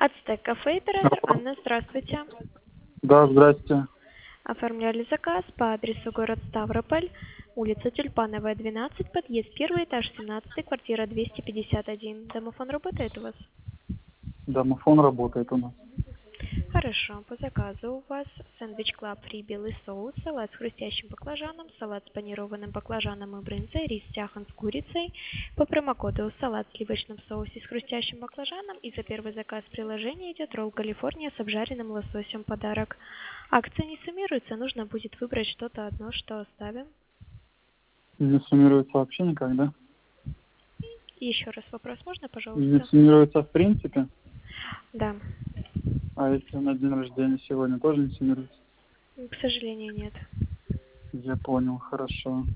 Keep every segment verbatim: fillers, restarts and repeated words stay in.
Ацтек кафе, оператор Анна, здравствуйте. Да, здрасте. Оформляли заказ по адресу город Ставрополь, улица Тюльпановая, двенадцать, подъезд первый, этаж семнадцатый, квартира двести пятьдесят один. Домофон работает у вас? Домофон работает у нас. Хорошо, по заказу у вас сэндвич клаб фри белый соус, салат с хрустящим баклажаном, салат с панированным баклажаном и брынзой, рис тяхан с курицей. По промокоду салат в сливочном соусе с хрустящим баклажаном, и за первый заказ в приложении идет ролл Калифорния с обжаренным лососем подарок. Акция не суммируется, нужно будет выбрать что-то одно, что оставим. Не суммируется вообще никак, да? Еще раз вопрос можно, Не пожалуйста? суммируется в принципе? Да. А если на день рождения сегодня тоже не суммируется? К сожалению, нет. Я понял, хорошо.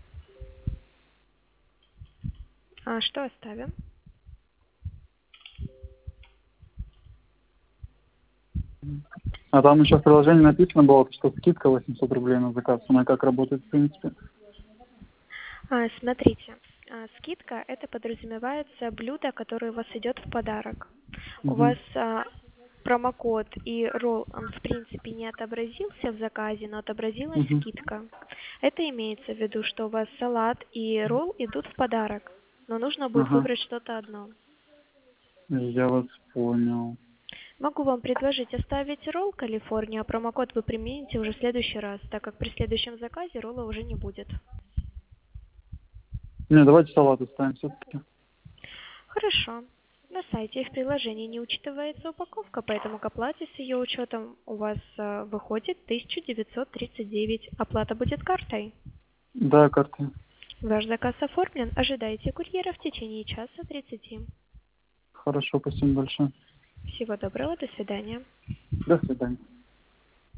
А что оставим? А там еще в приложении написано было, что скидка восемьсот рублей на заказ. Она как работает в принципе? А, смотрите, а, скидка это подразумевается блюдо, которое у вас идет в подарок. У Угу. вас а, промокод и ролл, он в принципе не отобразился в заказе, но отобразилась Угу. скидка. Это имеется в виду, что у вас салат и ролл идут в подарок, но нужно будет Ага. выбрать что-то одно. Я вас понял. Могу вам предложить оставить ролл Калифорния, а промокод вы примените уже в следующий раз, так как при следующем заказе ролла уже не будет. Не, давайте салат оставим все-таки. Хорошо. На сайте и в приложении не учитывается упаковка, поэтому к оплате с ее учетом у вас э, выходит тысяча девятьсот тридцать девять. Оплата будет картой. Да, карты. Ваш заказ оформлен. Ожидайте курьера в течение часа тридцати. Хорошо, спасибо большое. Всего доброго. До свидания. До свидания.